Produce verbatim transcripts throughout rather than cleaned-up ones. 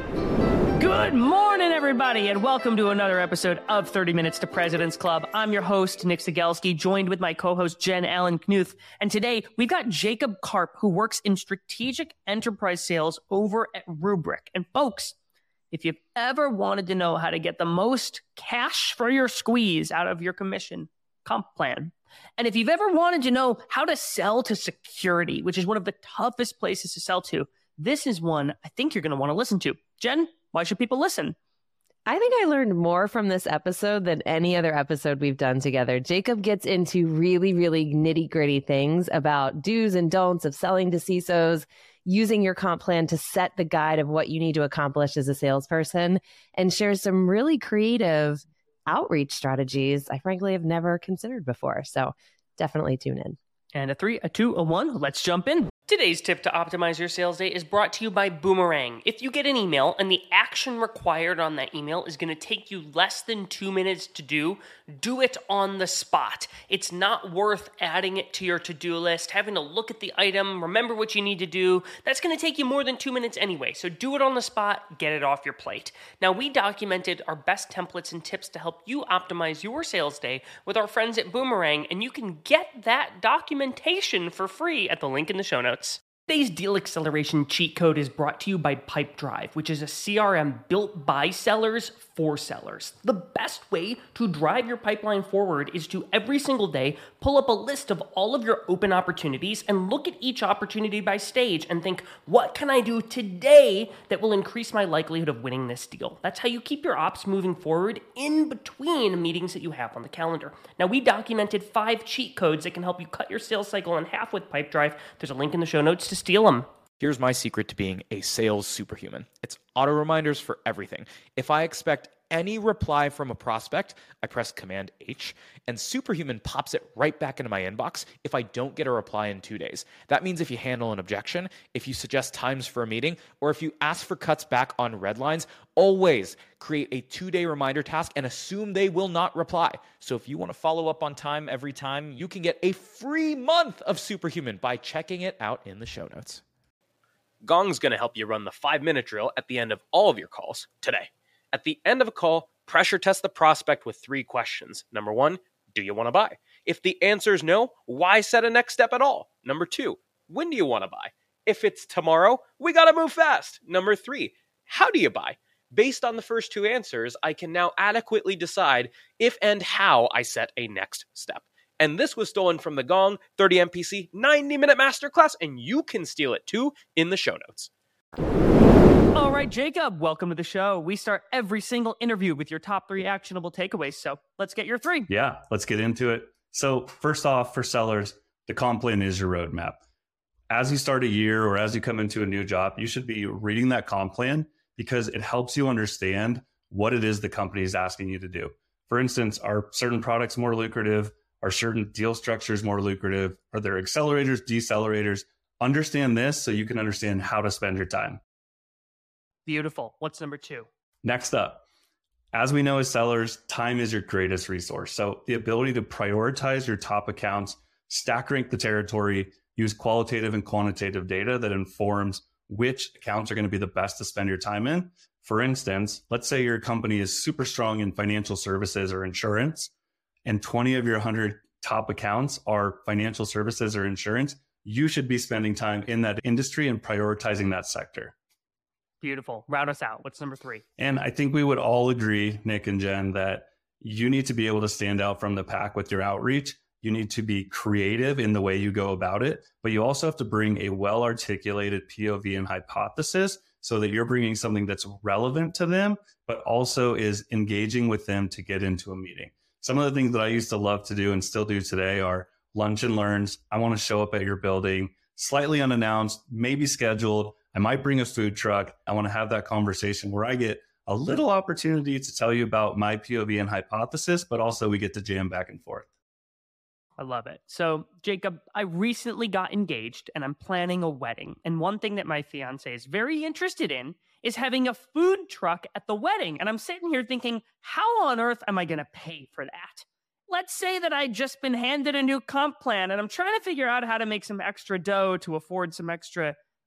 Good morning, everybody, and welcome to another episode of thirty minutes to President's Club. I'm your host, Nick Cegelski, joined with my co-host, Jen Allen Knuth. And today, we've got Jacob Karp, who works in strategic enterprise sales over at Rubrik. And folks, if you've ever wanted to know how to get the most cash for your squeeze out of your commission comp plan, and if you've ever wanted to know how to sell to security, which is one of the toughest places to sell to, this is one I think you're going to want to listen to. Jen, why should people listen? I think I learned more from this episode than any other episode we've done together. Jacob gets into really, really nitty gritty things about do's and don'ts of selling to C I S Os, using your comp plan to set the guide of what you need to accomplish as a salesperson, and shares some really creative outreach strategies I frankly have never considered before. So definitely tune in. And a three, a two, a one, let's jump in. Today's tip to optimize your sales day is brought to you by Boomerang. If you get an email and the action required on that email is going to take you less than two minutes to do, do it on the spot. It's not worth adding it to your to-do list, having to look at the item, remember what you need to do. That's going to take you more than two minutes anyway, so do it on the spot, get it off your plate. Now, we documented our best templates and tips to help you optimize your sales day with our friends at Boomerang, and you can get that documentation for free at the link in the show notes. Today's deal acceleration cheat code is brought to you by Pipedrive, which is a C R M built by sellers for sellers. The best way to drive your pipeline forward is to every single day pull up a list of all of your open opportunities and look at each opportunity by stage and think, what can I do today that will increase my likelihood of winning this deal? That's how you keep your ops moving forward in between meetings that you have on the calendar. Now, we documented five cheat codes that can help you cut your sales cycle in half with Pipedrive. There's a link in the show notes to steal them. Here's my secret to being a sales superhuman. It's auto reminders for everything. If I expect any reply from a prospect, I press Command H, and Superhuman pops it right back into my inbox if I don't get a reply in two days. That means if you handle an objection, if you suggest times for a meeting, or if you ask for cuts back on red lines, always create a two-day reminder task and assume they will not reply. So if you want to follow up on time every time, you can get a free month of Superhuman by checking it out in the show notes. Gong's going to help you run the five-minute drill at the end of all of your calls today. At the end of a call, pressure test the prospect with three questions. Number one, do you want to buy? If the answer is no, why set a next step at all? Number two, when do you want to buy? If it's tomorrow, we got to move fast. Number three, how do you buy? Based on the first two answers, I can now adequately decide if and how I set a next step. And this was stolen from the Gong thirty M P C ninety minute masterclass, and you can steal it too in the show notes. All right, Jacob, welcome to the show. We start every single interview with your top three actionable takeaways. So let's get your three. Yeah, let's get into it. So first off, for sellers, the comp plan is your roadmap. As you start a year or as you come into a new job, you should be reading that comp plan because it helps you understand what it is the company is asking you to do. For instance, are certain products more lucrative? Are certain deal structures more lucrative? Are there accelerators, decelerators? Understand this so you can understand how to spend your time. Beautiful. What's number two? Next up, as we know as sellers, time is your greatest resource. So the ability to prioritize your top accounts, stack rank the territory, use qualitative and quantitative data that informs which accounts are going to be the best to spend your time in. For instance, let's say your company is super strong in financial services or insurance, and twenty of your one hundred top accounts are financial services or insurance. You should be spending time in that industry and prioritizing that sector. Beautiful. Route us out. What's number three? And I think we would all agree, Nick and Jen, that you need to be able to stand out from the pack with your outreach. You need to be creative in the way you go about it, but you also have to bring a well-articulated P O V and hypothesis so that you're bringing something that's relevant to them, but also is engaging with them to get into a meeting. Some of the things that I used to love to do and still do today are lunch and learns. I want to show up at your building, slightly unannounced, maybe scheduled. I might bring a food truck. I want to have that conversation where I get a little opportunity to tell you about my P O V and hypothesis, but also we get to jam back and forth. I love it. So, Jacob, I recently got engaged and I'm planning a wedding. And one thing that my fiance is very interested in is having a food truck at the wedding. And I'm sitting here thinking, how on earth am I going to pay for that? Let's say that I'd just been handed a new comp plan and I'm trying to figure out how to make some extra dough to afford some extra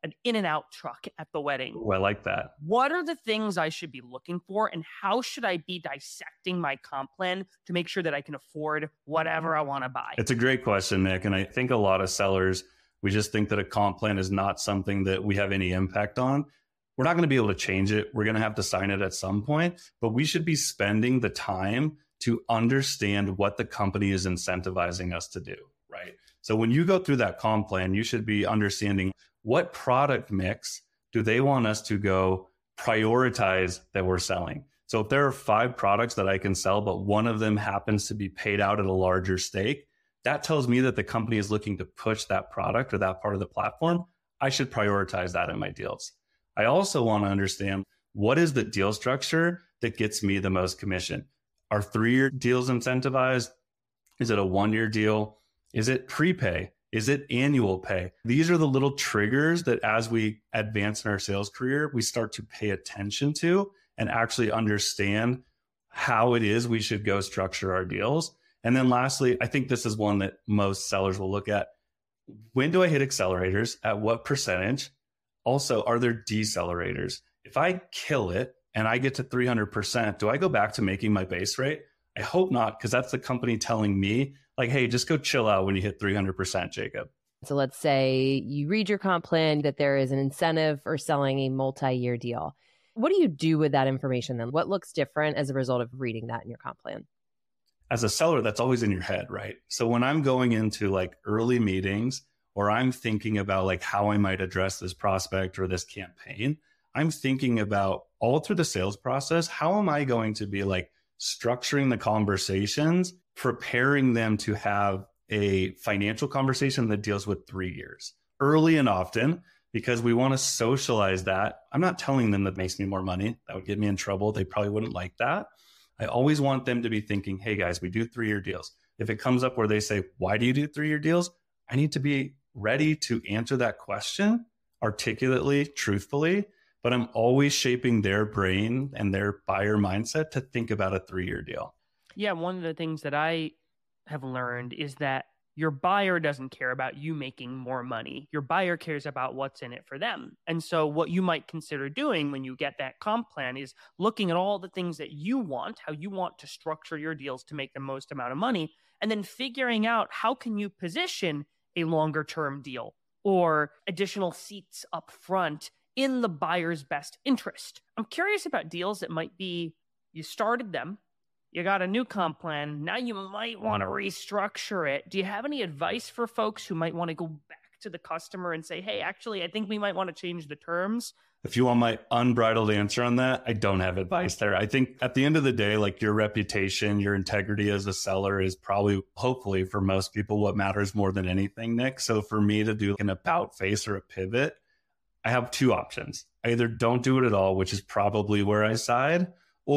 an In-N-Out truck at the wedding. Oh, I like that. What are the things I should be looking for, and how should I be dissecting my comp plan to make sure that I can afford whatever I want to buy? It's a great question, Nick. And I think a lot of sellers, we just think that a comp plan is not something that we have any impact on. We're not going to be able to change it. We're going to have to sign it at some point, but we should be spending the time to understand what the company is incentivizing us to do, right? So when you go through that comp plan, you should be understanding what product mix do they want us to go prioritize that we're selling. So if there are five products that I can sell, but one of them happens to be paid out at a larger stake, that tells me that the company is looking to push that product or that part of the platform. I should prioritize that in my deals. I also want to understand what is the deal structure that gets me the most commission. Are three-year deals incentivized? Is it a one-year deal? Is it prepay? Is it annual pay? These are the little triggers that as we advance in our sales career, we start to pay attention to and actually understand how it is we should go structure our deals. And then lastly, I think this is one that most sellers will look at. When do I hit accelerators? At what percentage? Also, are there decelerators? If I kill it and I get to three hundred percent, do I go back to making my base rate? I hope not, because that's the company telling me, like, hey, just go chill out when you hit three hundred percent, Jacob. So let's say you read your comp plan that there is an incentive for selling a multi-year deal. What do you do with that information then? What looks different as a result of reading that in your comp plan? As a seller, that's always in your head, right? So when I'm going into like early meetings or I'm thinking about like how I might address this prospect or this campaign, I'm thinking about all through the sales process, how am I going to be like structuring the conversations, preparing them to have a financial conversation that deals with three years early and often, because we want to socialize that. I'm not telling them that makes me more money. That would get me in trouble. They probably wouldn't like that. I always want them to be thinking, hey guys, we do three-year deals. If it comes up where they say, why do you do three-year deals? I need to be ready to answer that question articulately, truthfully, but I'm always shaping their brain and their buyer mindset to think about a three-year deal. Yeah, one of the things that I have learned is that your buyer doesn't care about you making more money. Your buyer cares about what's in it for them. And so what you might consider doing when you get that comp plan is looking at all the things that you want, how you want to structure your deals to make the most amount of money, and then figuring out how can you position a longer term deal or additional seats up front in the buyer's best interest. I'm curious about deals that might be, you started them, you got a new comp plan, now you might want to restructure it. Do you have any advice for folks who might want to go back to the customer and say, hey, actually, I think we might want to change the terms? If you want my unbridled answer on that, I don't have advice there. I think at the end of the day, like your reputation, your integrity as a seller is probably, hopefully for most people, what matters more than anything, Nick. So for me to do an about face or a pivot, I have two options. I either don't do it at all, which is probably where I side,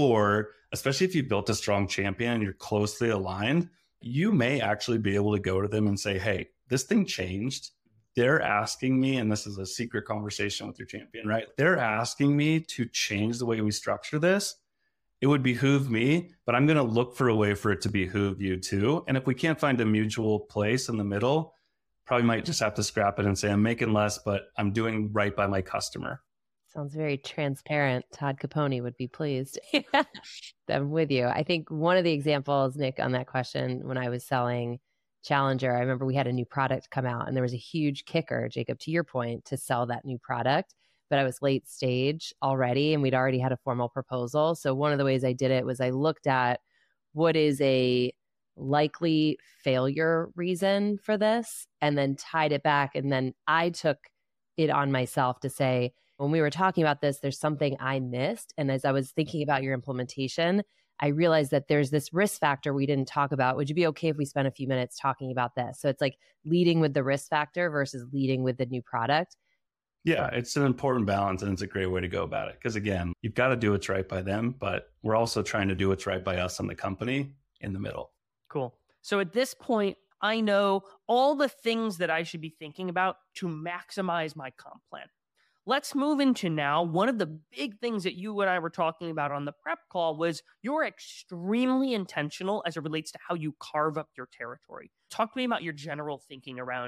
or especially if you built a strong champion and you're closely aligned, you may actually be able to go to them and say, hey, this thing changed. They're asking me, and this is a secret conversation with your champion, right? They're asking me to change the way we structure this. It would behoove me, but I'm going to look for a way for it to behoove you too. And if we can't find a mutual place in the middle, probably might just have to scrap it and say, I'm making less, but I'm doing right by my customer. Sounds very transparent. Todd Caponi would be pleased. I'm with you. I think one of the examples, Nick, on that question, when I was selling Challenger, I remember we had a new product come out and there was a huge kicker, Jacob, to your point, to sell that new product. But I was late stage already and we'd already had a formal proposal. So one of the ways I did it was I looked at what is a likely failure reason for this and then tied it back. And then I took it on myself to say, when we were talking about this, there's something I missed. And as I was thinking about your implementation, I realized that there's this risk factor we didn't talk about. Would you be okay if we spent a few minutes talking about this? So it's like leading with the risk factor versus leading with the new product. Yeah, it's an important balance and it's a great way to go about it. Because again, you've got to do what's right by them, but we're also trying to do what's right by us and the company in the middle. Cool. So at this point, I know all the things that I should be thinking about to maximize my comp plan. Let's move into now. One of the big things that you and I were talking about on the prep call was you're extremely intentional as it relates to how you carve up your territory. Talk to me about your general thinking around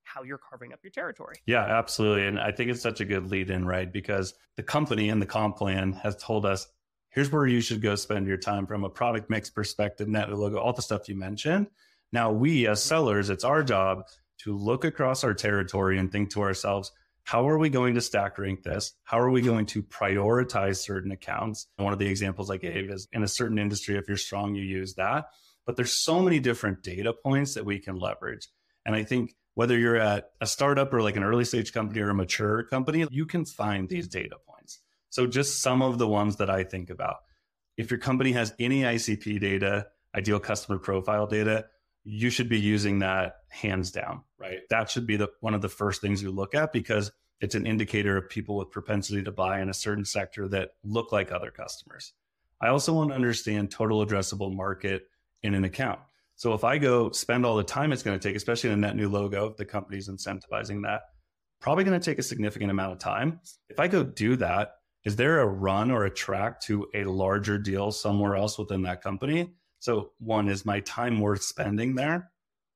how you're carving up your territory. Yeah, absolutely. And I think it's such a good lead in, right? Because the company and the comp plan has told us, here's where you should go spend your time from a product mix perspective, net new logo, all the stuff you mentioned. Now, we as sellers, it's our job to look across our territory and think to ourselves, how are we going to stack rank this? How are we going to prioritize certain accounts? And one of the examples I gave is in a certain industry, if you're strong, you use that. But there's so many different data points that we can leverage. And I think whether you're at a startup or like an early stage company or a mature company, you can find these data points. So just some of the ones that I think about. If your company has any I C P data, ideal customer profile data, you should be using that hands down, right? That should be the one of the first things you look at because it's an indicator of people with propensity to buy in a certain sector that look like other customers. I also want to understand total addressable market in an account. So if I go spend all the time it's going to take, especially in a net new logo, the company's incentivizing that, probably going to take a significant amount of time. If I go do that, is there a run or a track to a larger deal somewhere else within that company? So one, is my time worth spending there?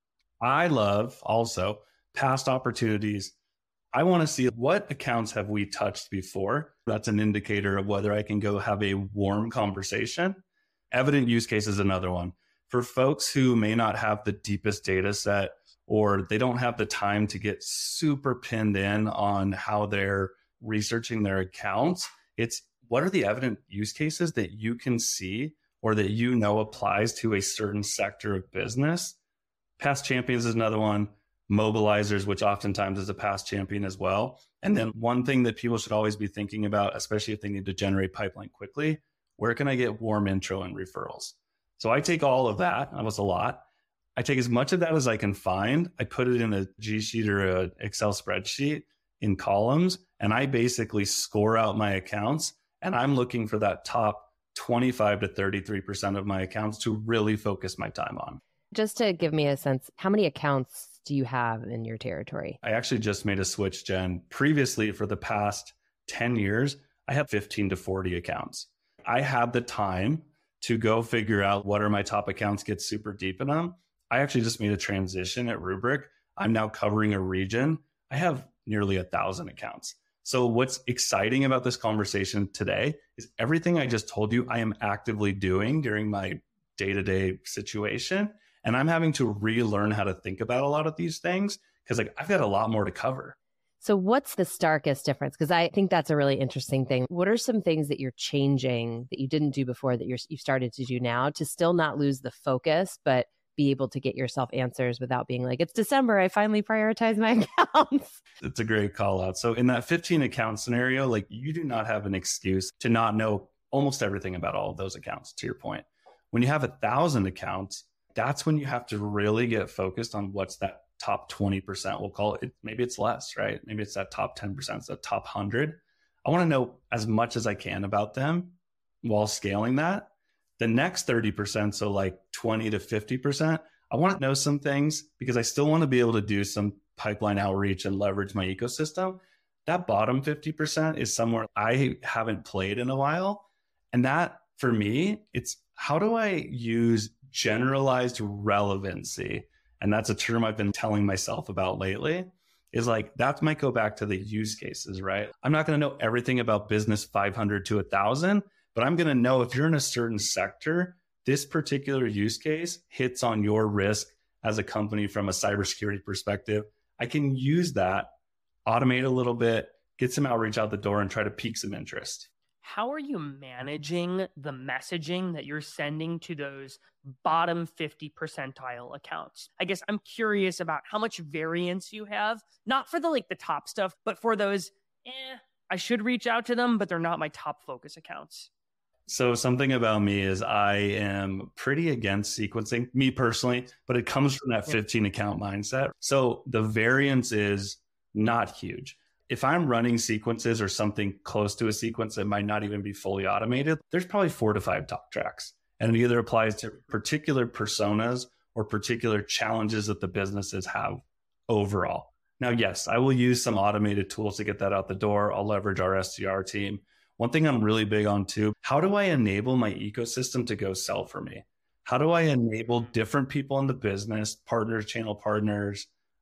I love also past opportunities. I want to see what accounts have we touched before. That's an indicator of whether I can go have a warm conversation. Evident use case is another one. For folks who may not have the deepest data set or they don't have the time to get super pinned in on how they're researching their accounts, it's what are the evident use cases that you can see or that you know applies to a certain sector of business. Past champions is another one. Mobilizers, which oftentimes is a past champion as well. And then one thing that people should always be thinking about, especially if they need to generate pipeline quickly, where can I get warm intro and referrals? So I take all of that. That was a lot. I take as much of that as I can find. I put it in a G Sheet or an Excel spreadsheet in columns, and I basically score out my accounts. And I'm looking for that top twenty-five to thirty-three percent of my accounts to really focus my time on. Just to give me a sense, how many accounts do you have in your territory? I actually just made a switch, Jen. Previously, for the past ten years, I have fifteen to forty accounts. I had the time to go figure out what are my top accounts, get super deep in them. I actually just made a transition at Rubrik. I'm now covering a region. I have nearly a thousand accounts. So what's exciting about this conversation today is everything I just told you, I am actively doing during my day-to-day situation. And I'm having to relearn how to think about a lot of these things because like I've got a lot more to cover. So what's the starkest difference? Because I think that's a really interesting thing. What are some things that you're changing that you didn't do before that you're, you've started to do now to still not lose the focus, but be able to get yourself answers without being like, it's December, I finally prioritize my accounts? It's a great call out. So in that fifteen account scenario, like you do not have an excuse to not know almost everything about all of those accounts, to your point. When you have a thousand accounts, that's when you have to really get focused on what's that top twenty percent. We'll call it, maybe it's less, right? Maybe it's that top ten percent, it's that top one hundred. I want to know as much as I can about them while scaling that. The next thirty percent, so like twenty to fifty percent, I want to know some things because I still want to be able to do some pipeline outreach and leverage my ecosystem. That bottom fifty percent is somewhere I haven't played in a while. And that for me, it's how do I use generalized relevancy? And that's a term I've been telling myself about lately, is like, that might go back to the use cases, right? I'm not going to know everything about business five hundred to one thousand, but I'm going to know if you're in a certain sector, this particular use case hits on your risk as a company from a cybersecurity perspective. I can use that, automate a little bit, get some outreach out the door and try to pique some interest. How are you managing the messaging that you're sending to those bottom fifty percentile accounts? I guess I'm curious about how much variance you have, not for the like the top stuff, but for those, eh, I should reach out to them, but they're not my top focus accounts. So something about me is I am pretty against sequencing, me personally, but it comes from that fifteen account mindset. So the variance is not huge. If I'm running sequences or something close to a sequence that might not even be fully automated, there's probably four to five talk tracks. And it either applies to particular personas or particular challenges that the businesses have overall. Now, yes, I will use some automated tools to get that out the door. I'll leverage our S D R team. One thing I'm really big on too, how do I enable my ecosystem to go sell for me? How do I enable different people in the business, partners, channel partners,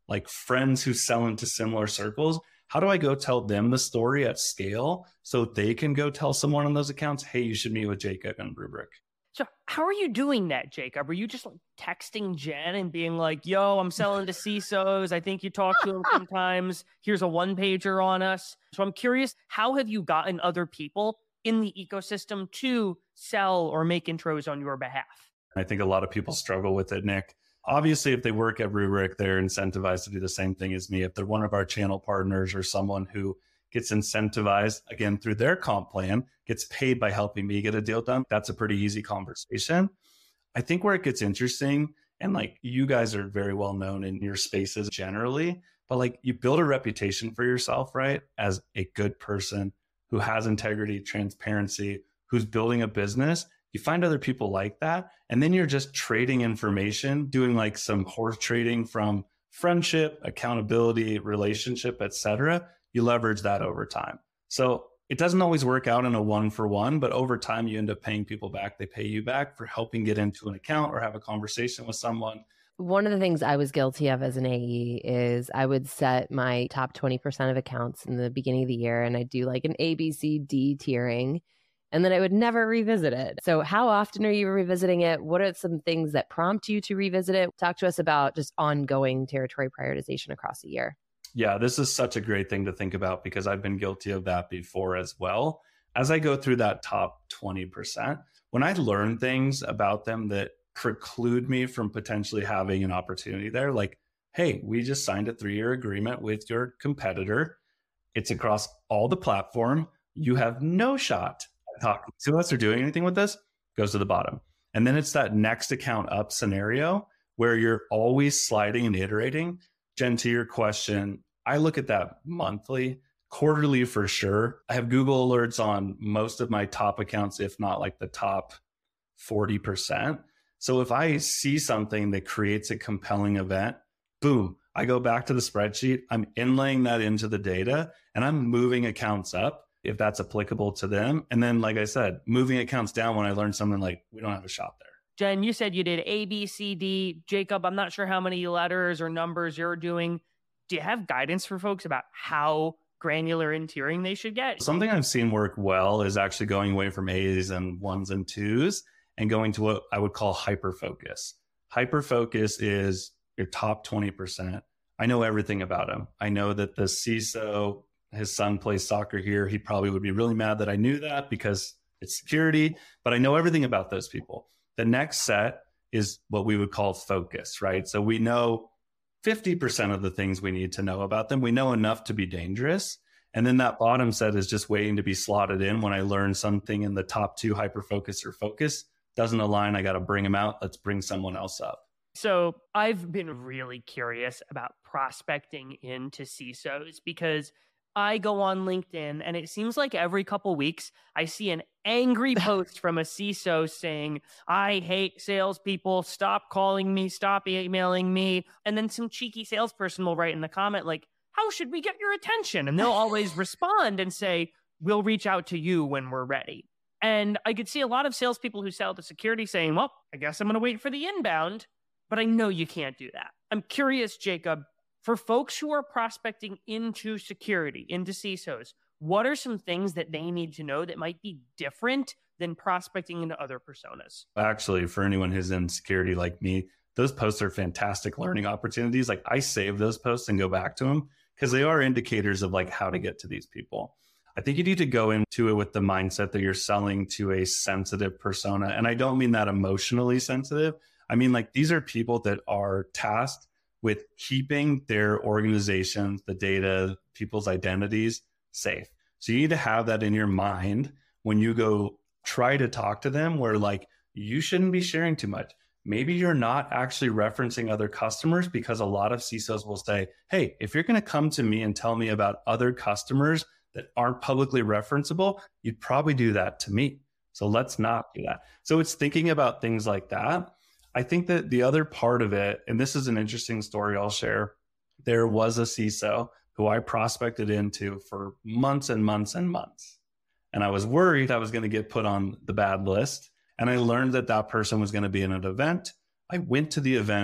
like friends who sell into similar circles. How do I go tell them the story at scale so they can go tell someone on those accounts, hey, you should meet with Jacob and Rubrik? So how are you doing that, Jacob? Are you just like texting Jen and being like, yo, I'm selling to C I S Os. I think you talk to them sometimes. Here's a one pager on us. So I'm curious, how have you gotten other people in the ecosystem to sell or make intros on your behalf? I think a lot of people struggle with it, Nick. Obviously, if they work at Rubrik, they're incentivized to do the same thing as me. If they're one of our channel partners or someone who gets incentivized, again, through their comp plan, gets paid by helping me get a deal done, that's a pretty easy conversation. I think where it gets interesting, and like you guys are very well known in your spaces generally, but like you build a reputation for yourself, right? As a good person who has integrity, transparency, who's building a business. You find other people like that, and then you're just trading information, doing like some horse trading from friendship, accountability, relationship, et cetera. You leverage that over time. So it doesn't always work out in a one for one, but over time you end up paying people back. They pay you back for helping get into an account or have a conversation with someone. One of the things I was guilty of as an A E is I would set my top twenty percent of accounts in the beginning of the year, and I'd do like an A, B, C, D tiering, and then I would never revisit it. So how often are you revisiting it? What are some things that prompt you to revisit it? Talk to us about just ongoing territory prioritization across the year. Yeah, this is such a great thing to think about because I've been guilty of that before as well. As I go through that top twenty percent, when I learn things about them that preclude me from potentially having an opportunity there, like, hey, we just signed a three-year agreement with your competitor. It's across all the platform. You have no shot at talking to us or doing anything with this, goes to the bottom. And then it's that next account up scenario where you're always sliding and iterating. Jen, to your question, I look at that monthly, quarterly for sure. I have Google alerts on most of my top accounts, if not like the top forty percent. So if I see something that creates a compelling event, boom, I go back to the spreadsheet. I'm inlaying that into the data and I'm moving accounts up if that's applicable to them. And then, like I said, moving accounts down when I learn something like we don't have a shop there. Jen, you said you did A, B, C, D. Jacob, I'm not sure how many letters or numbers you're doing. Do you have guidance for folks about how granular in tiering they should get? Something I've seen work well is actually going away from A's and ones and twos and going to what I would call hyper-focus. Hyper-focus is your top twenty percent. I know everything about him. I know that the C I S O, his son plays soccer here. He probably would be really mad that I knew that because it's security, but I know everything about those people. The next set is what we would call focus, right? So we know fifty percent of the things we need to know about them. We know enough to be dangerous. And then that bottom set is just waiting to be slotted in when I learn something in the top two, hyper-focus or focus. Doesn't align, I got to bring them out. Let's bring someone else up. So I've been really curious about prospecting into C I S Os because I go on LinkedIn and it seems like every couple weeks I see an angry post from a C I S O saying, I hate salespeople, stop calling me, stop emailing me. And then some cheeky salesperson will write in the comment like, how should we get your attention? And they'll always respond and say, we'll reach out to you when we're ready. And I could see a lot of salespeople who sell to security saying, well, I guess I'm going to wait for the inbound, but I know you can't do that. I'm curious, Jacob, for folks who are prospecting into security, into C I S Os, what are some things that they need to know that might be different than prospecting into other personas? Actually, for anyone who's in security like me, those posts are fantastic learning opportunities. Like I save those posts and go back to them because they are indicators of like how to get to these people. I think you need to go into it with the mindset that you're selling to a sensitive persona. And I don't mean that emotionally sensitive. I mean, like these are people that are tasked with keeping their organizations, the data, people's identities safe. So you need to have that in your mind when you go try to talk to them where like, you shouldn't be sharing too much. Maybe you're not actually referencing other customers because a lot of C I S Os will say, hey, if you're going to come to me and tell me about other customers that aren't publicly referenceable, you'd probably do that to me. So let's not do that. So it's thinking about things like that. I think that the other part of it, and this is an interesting story I'll share, there was a C I S O who I prospected into for months and months and months. And I was worried I was going to get put on the bad list. And I learned that that person was going to be in an event. I went to the event.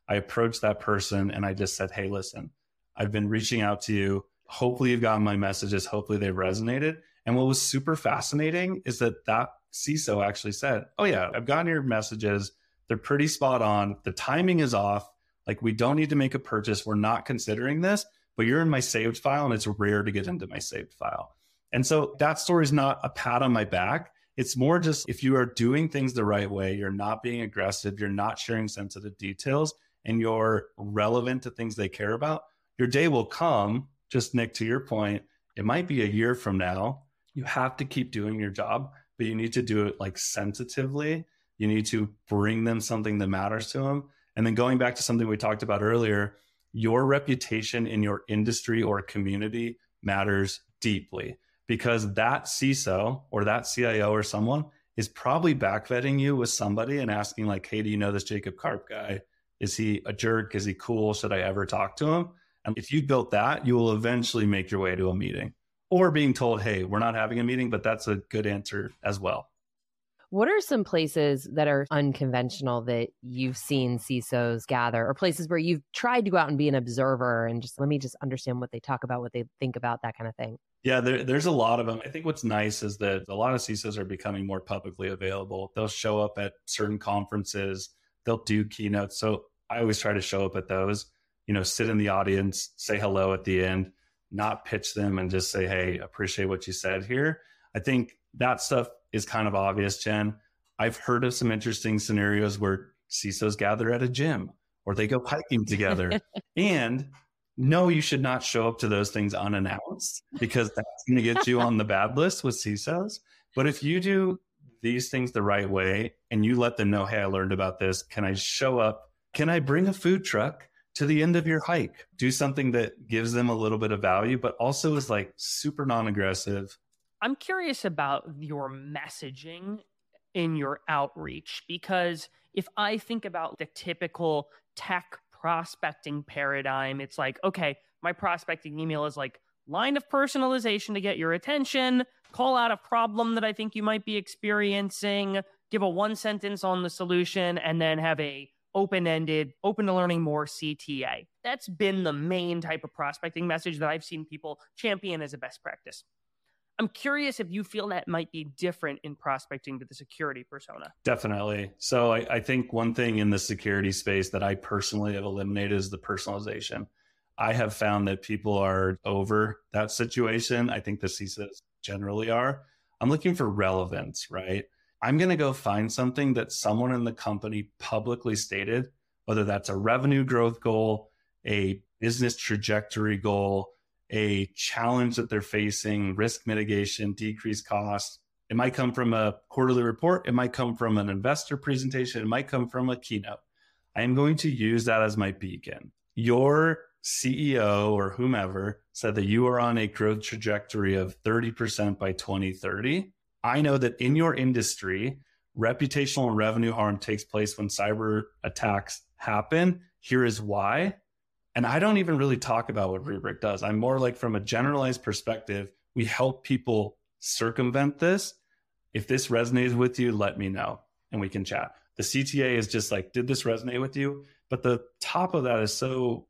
I approached that person and I just said, hey, listen, I've been reaching out to you. Hopefully you've gotten my messages. Hopefully they've resonated. And what was super fascinating is that that C I S O actually said, oh yeah, I've gotten your messages. They're pretty spot on. The timing is off. Like, we don't need to make a purchase. We're not considering this, but you're in my saved file and it's rare to get into my saved file. And so that story is not a pat on my back. It's more just, if you are doing things the right way, you're not being aggressive, you're not sharing sensitive details, and you're relevant to things they care about, your day will come. Just Nick, to your point, it might be a year from now. You have to keep doing your job, but you need to do it like sensitively. You need to bring them something that matters to them. And then going back to something we talked about earlier, your reputation in your industry or community matters deeply, because that C I S O or that C I O or someone is probably back vetting you with somebody and asking like, hey, do you know this Jacob Karp guy? Is he a jerk? Is he cool? Should I ever talk to him? And if you built that, you will eventually make your way to a meeting, or being told, hey, we're not having a meeting, but that's a good answer as well. What are some places that are unconventional that you've seen C I S Os gather, or places where you've tried to go out and be an observer and just let me just understand what they talk about, what they think about, that kind of thing? Yeah, there, there's a lot of them. I think what's nice is that a lot of C I S Os are becoming more publicly available. They'll show up at certain conferences. They'll do keynotes. So I always try to show up at those, you know, sit in the audience, say hello at the end, not pitch them and just say, hey, appreciate what you said here. I think that stuff is kind of obvious, Jen. I've heard of some interesting scenarios where C I S Os gather at a gym or they go hiking together. And no, you should not show up to those things unannounced, because that's going to get you on the bad list with C I S Os. But if you do these things the right way and you let them know, hey, I learned about this. Can I show up? Can I bring a food truck to the end of your hike? Do something that gives them a little bit of value, but also is like super non-aggressive. I'm curious about your messaging in your outreach, because if I think about the typical tech prospecting paradigm, it's like, okay, my prospecting email is like line of personalization to get your attention, call out a problem that I think you might be experiencing, give a one sentence on the solution, and then have a open-ended, open to learning more C T A. That's been the main type of prospecting message that I've seen people champion as a best practice. I'm curious if you feel that might be different in prospecting to the security persona. Definitely. So I, I think one thing in the security space that I personally have eliminated is the personalization. I have found that people are over that situation. I think the C I S Os generally are. I'm looking for relevance, right? I'm going to go find something that someone in the company publicly stated, whether that's a revenue growth goal, a business trajectory goal, a challenge that they're facing, risk mitigation, decreased costs. It might come from a quarterly report. It might come from an investor presentation. It might come from a keynote. I am going to use that as my beacon. Your C E O or whomever said that you are on a growth trajectory of thirty percent by twenty thirty. I know that in your industry, reputational and revenue harm takes place when cyber attacks happen. Here is why. And I don't even really talk about what Rubrik does. I'm more like, from a generalized perspective, we help people circumvent this. If this resonates with you, let me know and we can chat. The C T A is just like, did this resonate with you? But the top of that is so,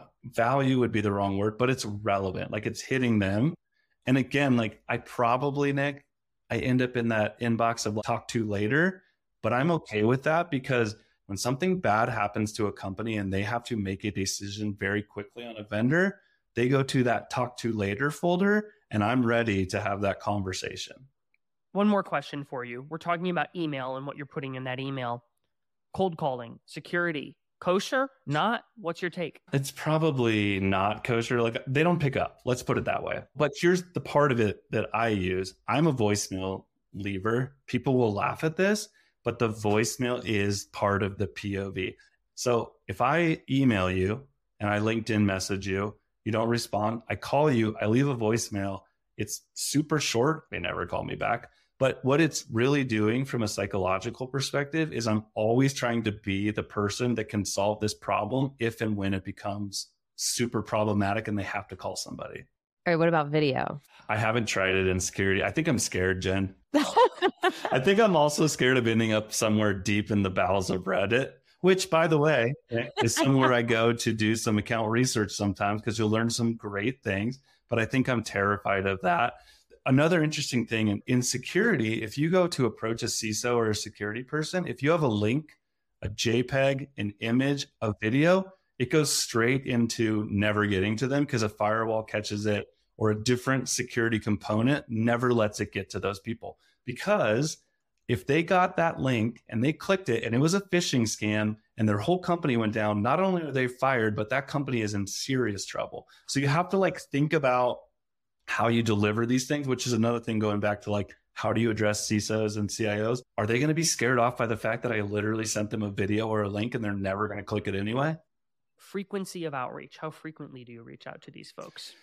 value would be the wrong word, but it's relevant. Like, it's hitting them. And again, like, I probably, Nick, I end up in that inbox of talk to later, but I'm okay with that, because when something bad happens to a company and they have to make a decision very quickly on a vendor, they go to that talk to later folder, and I'm ready to have that conversation. One more question for you. We're talking about email and what you're putting in that email. Cold calling, security, kosher? Not? What's your take? It's probably not kosher. Like, they don't pick up. Let's put it that way. But here's the part of it that I use. I'm a voicemail leaver. People will laugh at this, but the voicemail is part of the P O V. So if I email you and I LinkedIn message you, you don't respond, I call you, I leave a voicemail. It's super short. They never call me back. But what it's really doing from a psychological perspective is I'm always trying to be the person that can solve this problem if and when it becomes super problematic and they have to call somebody. All right, what about video? I haven't tried it in security. I think I'm scared, Jen. I think I'm also scared of ending up somewhere deep in the bowels of Reddit which, by the way, is somewhere I go to do some account research sometimes because you'll learn some great things. But I think I'm terrified of that. Another interesting thing in, in security, if you go to approach a C I S O or a security person, if you have a link, a JPEG, an image, a video, it goes straight into never getting to them because a firewall catches it, or a different security component never lets it get to those people. Because if they got that link and they clicked it and it was a phishing scam and their whole company went down, not only are they fired, but that company is in serious trouble. So you have to like think about how you deliver these things, which is another thing going back to like, how do you address C I S Os and C I Os? Are they going to be scared off by the fact that I literally sent them a video or a link and they're never going to click it anyway? Frequency of outreach. How frequently do you reach out to these folks?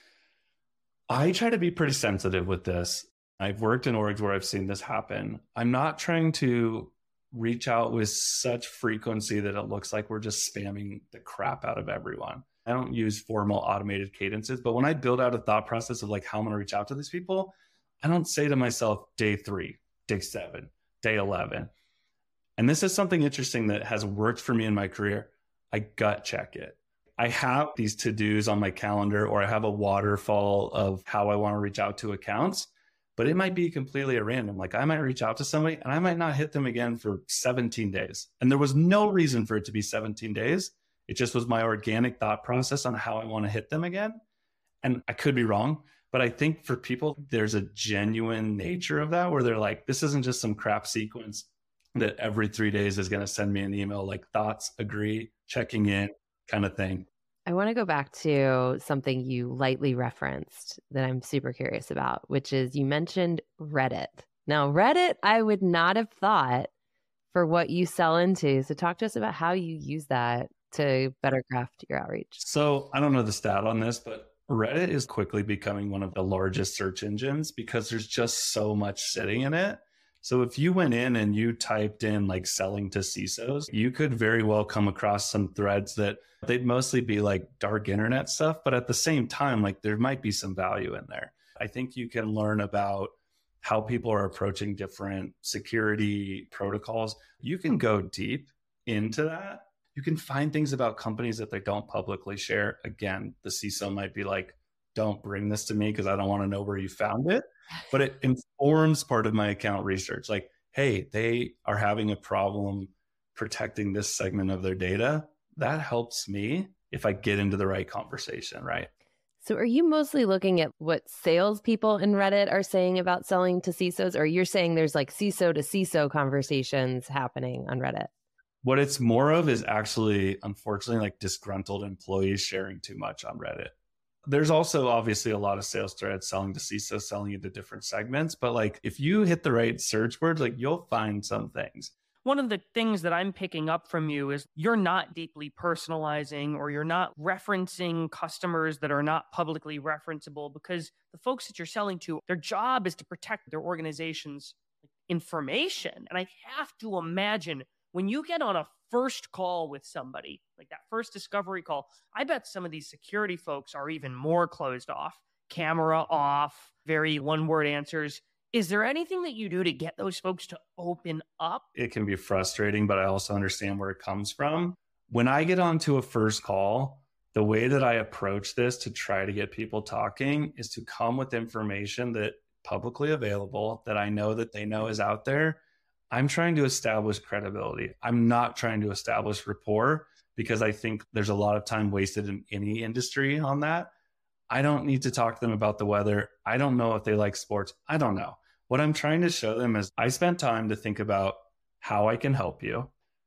I try to be pretty sensitive with this. I've worked in orgs where I've seen this happen. I'm not trying to reach out with such frequency that it looks like we're just spamming the crap out of everyone. I don't use formal automated cadences, but when I build out a thought process of like how I'm going to reach out to these people, I don't say to myself day three, day seven, day eleven. And this is something interesting that has worked for me in my career. I gut check it. I have these to-dos on my calendar, or I have a waterfall of how I want to reach out to accounts, but it might be completely at random. Like I might reach out to somebody and I might not hit them again for seventeen days. And there was no reason for it to be seventeen days. It just was my organic thought process on how I want to hit them again. And I could be wrong, but I think for people, there's a genuine nature of that where they're like, this isn't just some crap sequence that every three days is going to send me an email, like thoughts, agree, checking in kind of thing. I want to go back to something you lightly referenced that I'm super curious about, which is you mentioned Reddit. Now, Reddit, I would not have thought for what you sell into. So talk to us about how you use that to better craft your outreach. So I don't know the stat on this, but Reddit is quickly becoming one of the largest search engines because there's just so much sitting in it. So if you went in and you typed in like selling to C I S Os, you could very well come across some threads that they'd mostly be like dark internet stuff. But at the same time, like there might be some value in there. I think you can learn about how people are approaching different security protocols. You can go deep into that. You can find things about companies that they don't publicly share. Again, the C I S O might be like, don't bring this to me because I don't want to know where you found it. But it informs part of my account research. Like, hey, they are having a problem protecting this segment of their data. That helps me if I get into the right conversation, right? So are you mostly looking at what salespeople in Reddit are saying about selling to C I S Os, or you're saying there's like C I S O to C I S O conversations happening on Reddit? What it's more of is actually, unfortunately, like disgruntled employees sharing too much on Reddit. There's also obviously a lot of sales threads selling to C I S O, selling into different segments. But like if you hit the right search words, like you'll find some things. One of the things that I'm picking up from you is you're not deeply personalizing, or you're not referencing customers that are not publicly referenceable, because the folks that you're selling to, their job is to protect their organization's information. And I have to imagine when you get on a first call with somebody, like that first discovery call, I bet some of these security folks are even more closed off, camera off, very one-word answers. Is there anything that you do to get those folks to open up? It can be frustrating, but I also understand where it comes from. When I get onto a first call, the way that I approach this to try to get people talking is to come with information that publicly available, that I know that they know is out there. I'm trying to establish credibility. I'm not trying to establish rapport, because I think there's a lot of time wasted in any industry on that. I don't need to talk to them about the weather. I don't know if they like sports. I don't know. What I'm trying to show them is I spent time to think about how I can help you.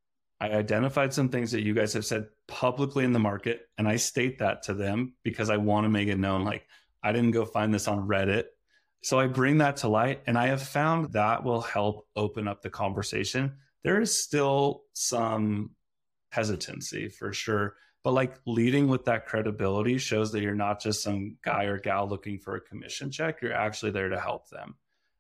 I identified some things that you guys have said publicly in the market, and I state that to them because I want to make it known, like, I didn't go find this on Reddit. So I bring that to light, and I have found that will help open up the conversation. There is still some hesitancy for sure, but like leading with that credibility shows that you're not just some guy or gal looking for a commission check. You're actually there to help them.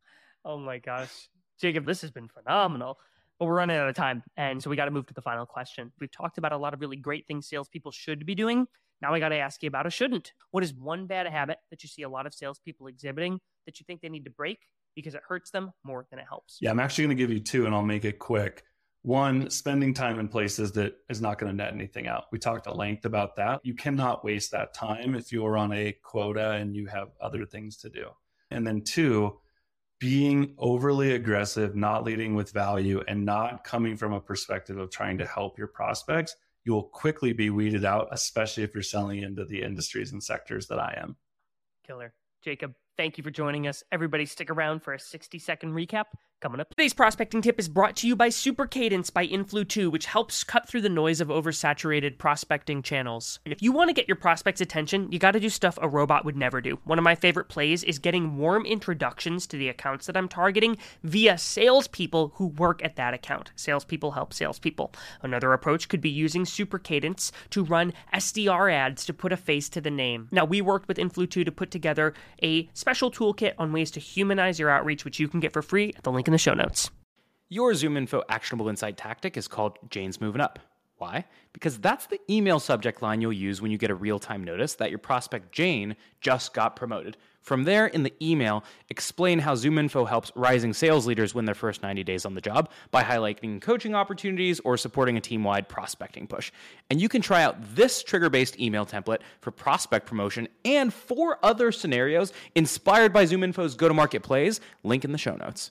Oh my gosh. Jacob, this has been phenomenal. But we're running out of time, and so we got to move to the final question. We've talked about a lot of really great things salespeople should be doing. Now I got to ask you about a shouldn't. What is one bad habit that you see a lot of salespeople exhibiting that you think they need to break because it hurts them more than it helps? Yeah, I'm actually going to give you two, and I'll make it quick. One, spending time in places that is not going to net anything out. We talked at length about that. You cannot waste that time if you are on a quota and you have other things to do. And then two, being overly aggressive, not leading with value, and not coming from a perspective of trying to help your prospects, you will quickly be weeded out, especially if you're selling into the industries and sectors that I am. Killer. Jacob, thank you for joining us. Everybody stick around for a sixty second recap coming up. Today's prospecting tip is brought to you by Super Cadence by Influ two, which helps cut through the noise of oversaturated prospecting channels. If you want to get your prospects' attention, you got to do stuff a robot would never do. One of my favorite plays is getting warm introductions to the accounts that I'm targeting via salespeople who work at that account. Salespeople help salespeople. Another approach could be using Super Cadence to run S D R ads to put a face to the name. Now, we worked with Influ two to put together a special toolkit on ways to humanize your outreach, which you can get for free at the link in the show notes. Your ZoomInfo actionable insight tactic is called Jane's Moving Up. Why? Because that's the email subject line you'll use when you get a real-time notice that your prospect Jane just got promoted. From there, in the email, explain how ZoomInfo helps rising sales leaders win their first ninety days on the job by highlighting coaching opportunities or supporting a team-wide prospecting push. And you can try out this trigger-based email template for prospect promotion and four other scenarios inspired by ZoomInfo's go-to-market plays, link in the show notes.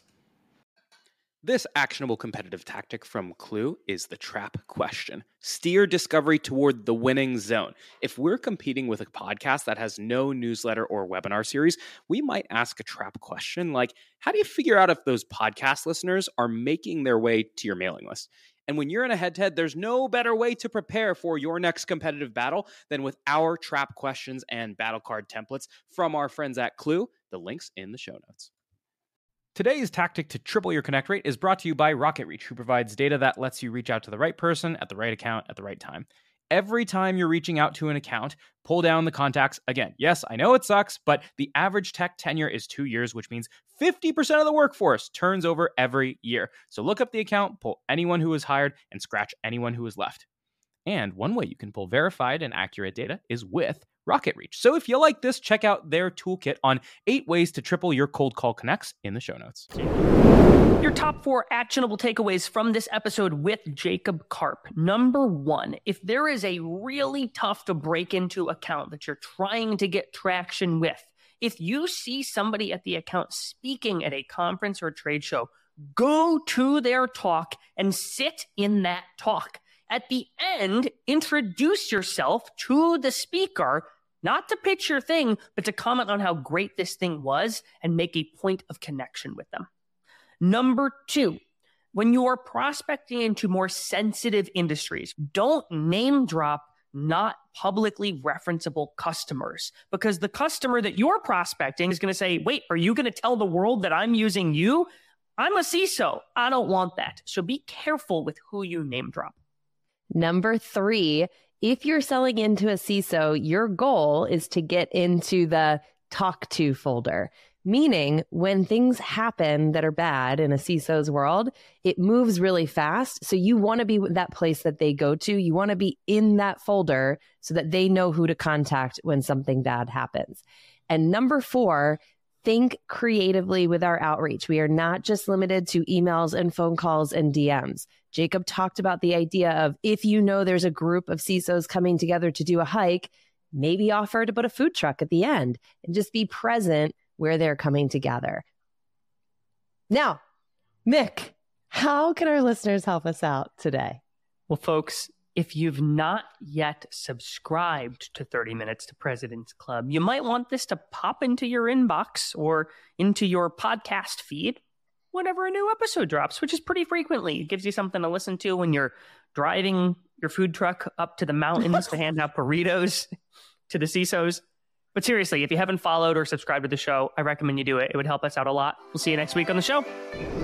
This actionable competitive tactic from Clue is the trap question. Steer discovery toward the winning zone. If we're competing with a podcast that has no newsletter or webinar series, we might ask a trap question like, how do you figure out if those podcast listeners are making their way to your mailing list? And when you're in a head-to-head, there's no better way to prepare for your next competitive battle than with our trap questions and battle card templates from our friends at Clue. The link's in the show notes. Today's tactic to triple your connect rate is brought to you by RocketReach, who provides data that lets you reach out to the right person at the right account at the right time. Every time you're reaching out to an account, pull down the contacts. Again, yes, I know it sucks, but the average tech tenure is two years, which means fifty percent of the workforce turns over every year. So look up the account, pull anyone who was hired, and scratch anyone who was left. And one way you can pull verified and accurate data is with RocketReach. So if you like this, check out their toolkit on eight ways to triple your cold call connects in the show notes. Your top four actionable takeaways from this episode with Jacob Karp. Number one, if there is a really tough to break into account that you're trying to get traction with, if you see somebody at the account speaking at a conference or a trade show, go to their talk and sit in that talk. At the end, introduce yourself to the speaker, not to pitch your thing, but to comment on how great this thing was and make a point of connection with them. Number two, when you are prospecting into more sensitive industries, don't name drop not publicly referenceable customers, because the customer that you're prospecting is going to say, wait, are you going to tell the world that I'm using you? I'm a C I S O. I don't want that. So be careful with who you name drop. Number three, if you're selling into a C I S O, your goal is to get into the talk to folder, meaning when things happen that are bad in a C I S O's world, it moves really fast. So you want to be that place that they go to. You want to be in that folder so that they know who to contact when something bad happens. And number four, think creatively with our outreach. We are not just limited to emails and phone calls and D Ms. Jacob talked about the idea of if you know there's a group of C I S Os coming together to do a hike, maybe offer to put a food truck at the end and just be present where they're coming together. Now, Mick, how can our listeners help us out today? Well, folks, if you've not yet subscribed to thirty minutes to President's Club, you might want this to pop into your inbox or into your podcast feed whenever a new episode drops, which is pretty frequently. It gives you something to listen to when you're driving your food truck up to the mountains to hand out burritos to the C I S Os. But seriously, if you haven't followed or subscribed to the show, I recommend you do it. It would help us out a lot. We'll see you next week on the show.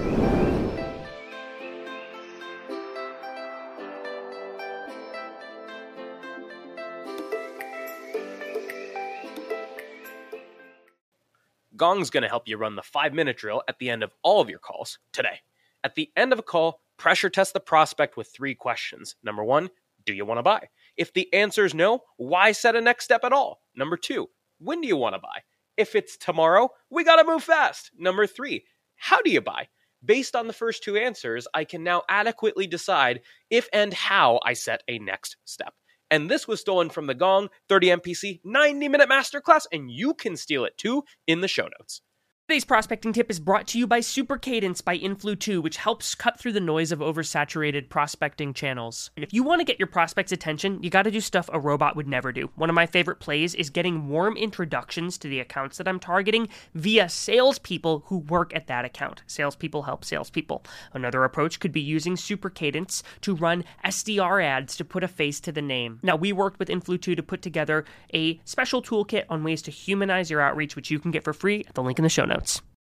Gong's going to help you run the five-minute drill at the end of all of your calls today. At the end of a call, pressure test the prospect with three questions. Number one, do you want to buy? If the answer is no, why set a next step at all? Number two, when do you want to buy? If it's tomorrow, we got to move fast. Number three, how do you buy? Based on the first two answers, I can now adequately decide if and how I set a next step. And this was stolen from the Gong thirty M P C ninety minute masterclass, and you can steal it too in the show notes. Today's prospecting tip is brought to you by Super Cadence by Influ two, which helps cut through the noise of oversaturated prospecting channels. And if you want to get your prospects' attention, you got to do stuff a robot would never do. One of my favorite plays is getting warm introductions to the accounts that I'm targeting via salespeople who work at that account. Salespeople help salespeople. Another approach could be using Super Cadence to run S D R ads to put a face to the name. Now, we worked with Influ two to put together a special toolkit on ways to humanize your outreach, which you can get for free at the link in the show notes.